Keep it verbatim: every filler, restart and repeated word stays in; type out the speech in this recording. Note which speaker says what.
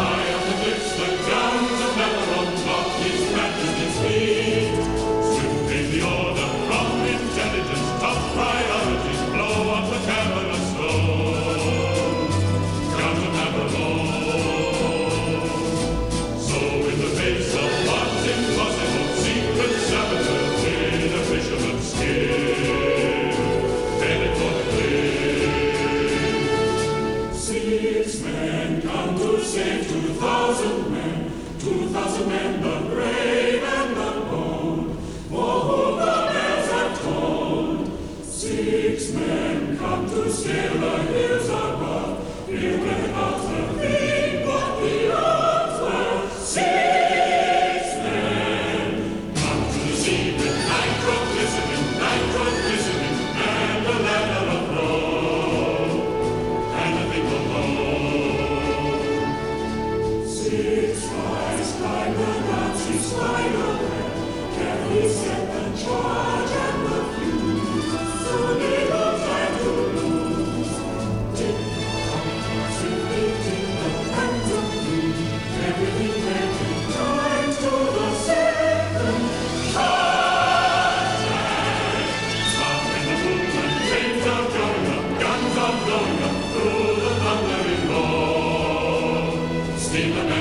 Speaker 1: High on the cliffs, the guns of Melleran mock His Majesty's fleet. Swift came the order from intelligence, top priorities, blow up the cavernous stone. Guns of Melleran. So in the face of what's impossible, secret saboteurs in a fisherman's skin, headed for the cliff. Six men come to save two thousand men, two thousand men, the brave and the bold, for whom the bells have tolled. Six men come to scale the hills above, hear when the gods have been what the odds were. Six men come to the sea with nitro glistening, nitro glistening, and a ladder of rope, and a thing below. Six spies climb the Nazi spider web, carefully set the charge and the fuse, so little time to lose. Tick-tock, swiftly tick the hands of blue, everything ready, time to the second attack. Spark in the movement, flames are going up, guns are blowing up through the thundering roar. Steam the